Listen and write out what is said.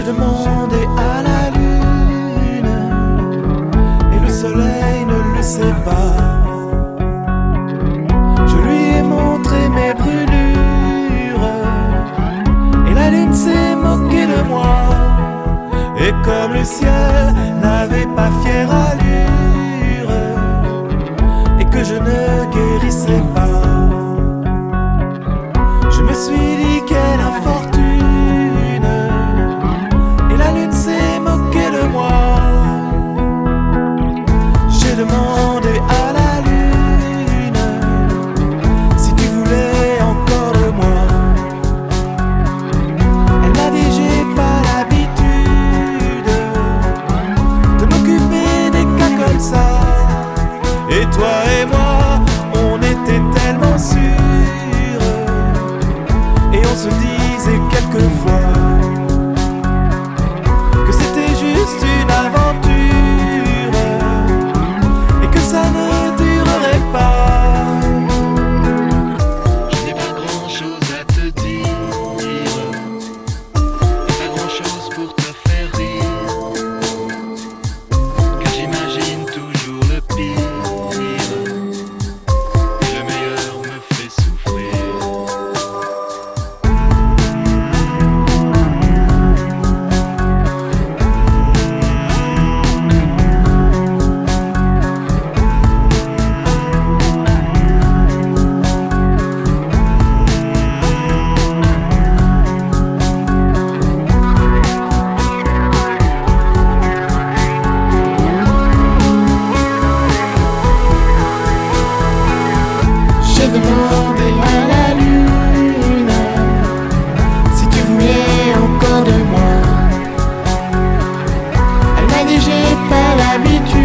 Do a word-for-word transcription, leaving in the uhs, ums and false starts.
J'ai demandé à la lune et le soleil ne le sait pas. Je lui ai montré mes brûlures et la lune s'est moquée de moi. Et comme le ciel n'avait pas fière allure et que je ne guérissais pas, je me suis dit quelle infortune. Et la lune s'est moquée de moi. J'ai demandé à la lune si tu voulais encore de moi. Elle m'a dit j'ai pas l'habitude de m'occuper des cas comme ça. Et toi et moi, on était tellement sûrs et on se disait quelquefois que c'était juste une aventure et que ça ne durerait pas. Je n'ai pas grand chose à te dire et pas grand chose pour te faire rire, car j'imagine toujours le pire et le meilleur me fait souffrir. J'ai demandé à la lune si tu voulais encore de moi. Elle m'a dit j'ai pas l'habitude